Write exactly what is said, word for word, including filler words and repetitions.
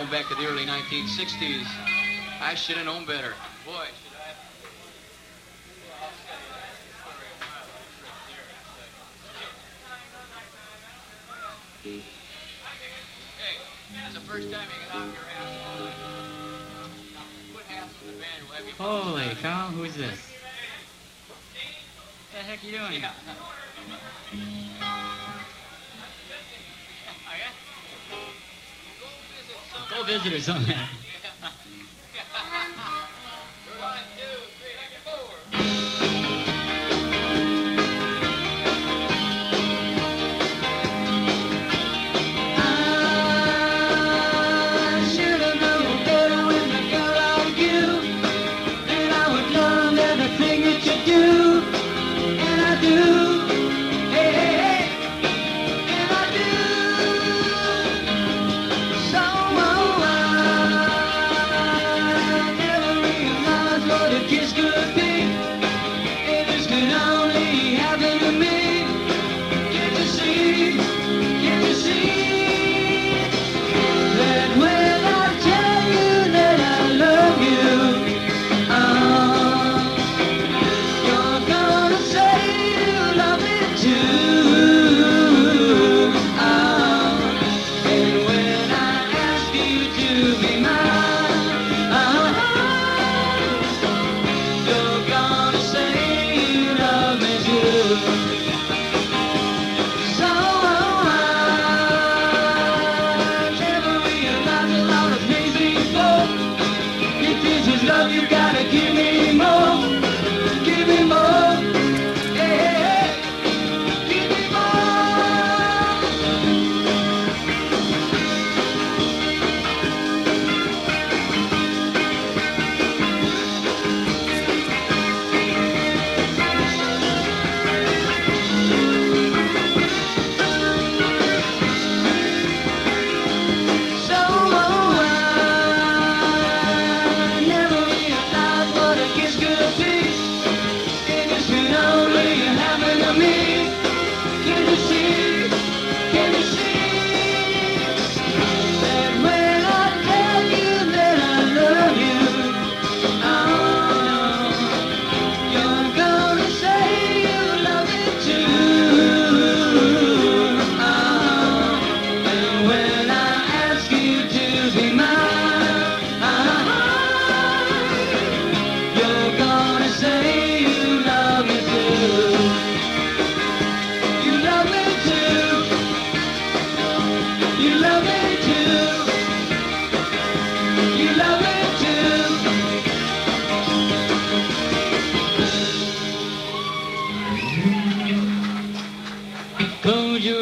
going back to the early nineteen sixties. I should have known better. Boy, should I. Hey, that's the first time you get off your ass. Put half of the band. We'll have you. Holy cow, who's this? What the heck are you doing? Yeah. Go visit or something. Be my